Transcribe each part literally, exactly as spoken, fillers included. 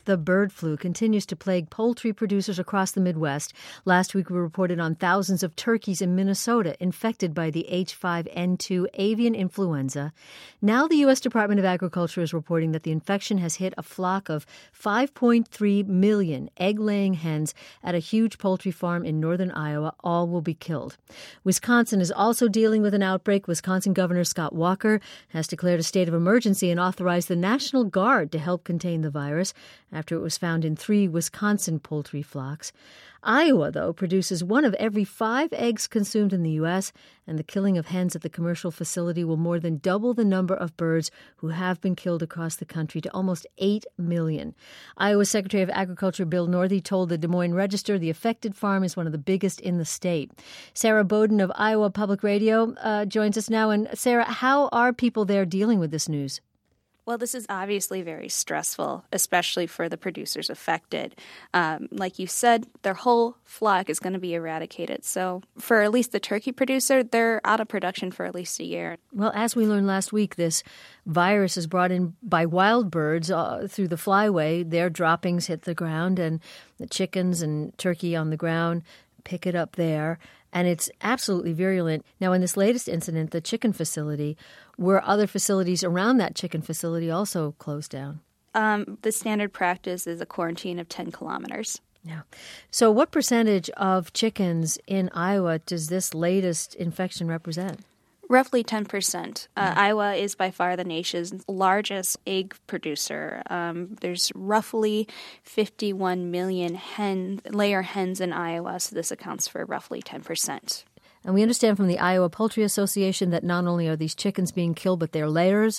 The bird flu continues to plague poultry producers across the Midwest. Last week, we reported on thousands of turkeys in Minnesota infected by the H five N two avian influenza. Now, the U S Department of Agriculture is reporting that the infection has hit a flock of five point three million egg-laying hens at a huge poultry farm in northern Iowa. All will be killed. Wisconsin is also dealing with an outbreak. Wisconsin Governor Scott Walker has declared a state of emergency and authorized the National Guard to help contain the virus after it was found in three Wisconsin poultry flocks. Iowa, though, produces one of every five eggs consumed in the U S, and the killing of hens at the commercial facility will more than double the number of birds who have been killed across the country to almost eight million. Iowa Secretary of Agriculture Bill Northey told the Des Moines Register the affected farm is one of the biggest in the state. Sarah Bowden of Iowa Public Radio uh, joins us now. And Sarah, how are people there dealing with this news? Well, this is obviously very stressful, especially for the producers affected. Um, like you said, their whole flock is going to be eradicated. So for at least the turkey producer, they're out of production for at least a year. Well, as we learned last week, this virus is brought in by wild birds uh, through the flyway. Their droppings hit the ground, and the chickens and turkey on the ground pick it up there. And it's absolutely virulent. Now, in this latest incident, the chicken facility, were other facilities around that chicken facility also closed down? Um, the standard practice is a quarantine of ten kilometers. Yeah. So what percentage of chickens in Iowa does this latest infection represent? Roughly ten percent. Uh, yeah. Iowa is by far the nation's largest egg producer. Um, there's roughly fifty-one million hen, layer hens in Iowa, so this accounts for roughly ten percent. And we understand from the Iowa Poultry Association that not only are these chickens being killed, but they're layers,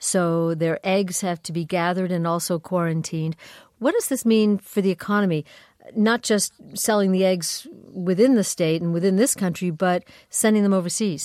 so their eggs have to be gathered and also quarantined. What does this mean for the economy? Not just selling the eggs within the state and within this country, but sending them overseas.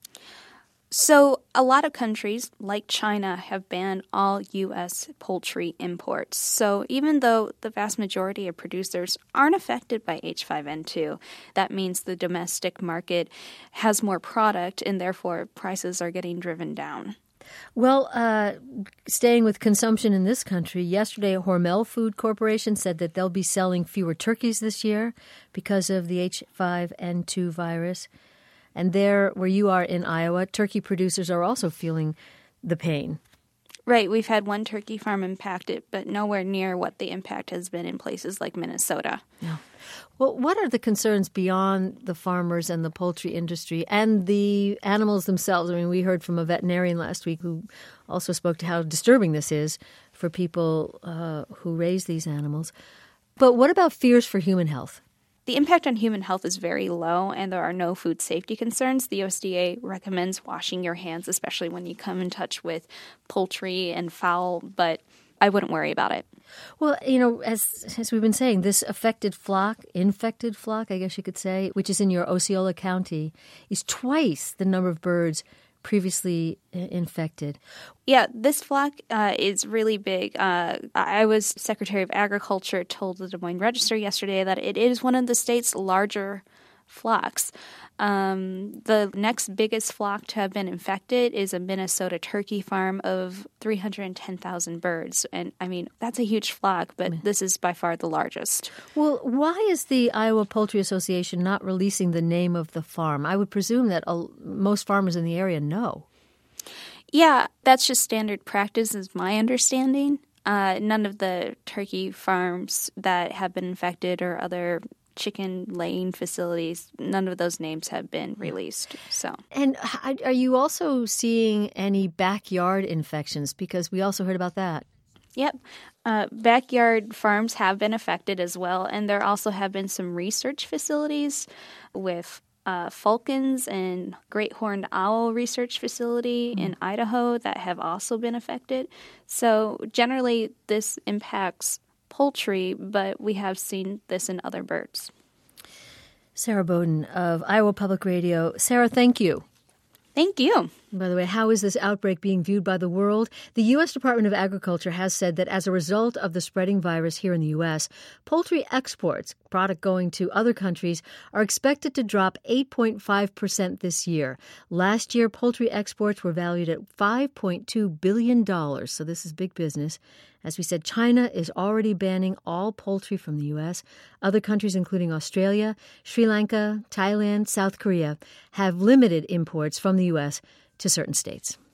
So a lot of countries, like China, have banned all U S poultry imports. So even though the vast majority of producers aren't affected by H five N two, that means the domestic market has more product and therefore prices are getting driven down. Well, uh, staying with consumption in this country, yesterday Hormel Food Corporation said that they'll be selling fewer turkeys this year because of the H five N two virus. And there, where you are in Iowa, turkey producers are also feeling the pain. Right. We've had one turkey farm impacted, but nowhere near what the impact has been in places like Minnesota. Yeah. Well, what are the concerns beyond the farmers and the poultry industry and the animals themselves? I mean, we heard from a veterinarian last week who also spoke to how disturbing this is for people uh, who raise these animals. But what about fears for human health? The impact on human health is very low, and there are no food safety concerns. The U S D A recommends washing your hands, especially when you come in touch with poultry and fowl, but I wouldn't worry about it. Well, you know, as as we've been saying, this affected flock, infected flock, I guess you could say, which is in your Osceola County, is twice the number of birds previously infected. Yeah, this flock uh, is really big. Uh, Iowa's Secretary of Agriculture told the Des Moines Register yesterday that it is one of the state's larger flocks. Um, the next biggest flock to have been infected is a Minnesota turkey farm of three hundred ten thousand birds. And, I mean, that's a huge flock, but this is by far the largest. Well, why is the Iowa Poultry Association not releasing the name of the farm? I would presume that uh, most farmers in the area know. Yeah, that's just standard practice is my understanding. Uh, none of the turkey farms that have been infected or other chicken laying facilities, none of those names have been released. So, and are you also seeing any backyard infections? Because we also heard about that. Yep. Uh, backyard farms have been affected as well. And there also have been some research facilities with uh, falcons and great horned owl research facility mm. in Idaho that have also been affected. So generally, this impacts poultry, but we have seen this in other birds. Sarah Bowden of Iowa Public Radio. Sarah, thank you. Thank you. By the way, how is this outbreak being viewed by the world? The U S Department of Agriculture has said that as a result of the spreading virus here in the U S, poultry exports, product going to other countries, are expected to drop eight point five percent this year. Last year, poultry exports were valued at five point two billion dollars, so this is big business. As we said, China is already banning all poultry from the U S. Other countries, including Australia, Sri Lanka, Thailand, South Korea, have limited imports from the U S to certain states.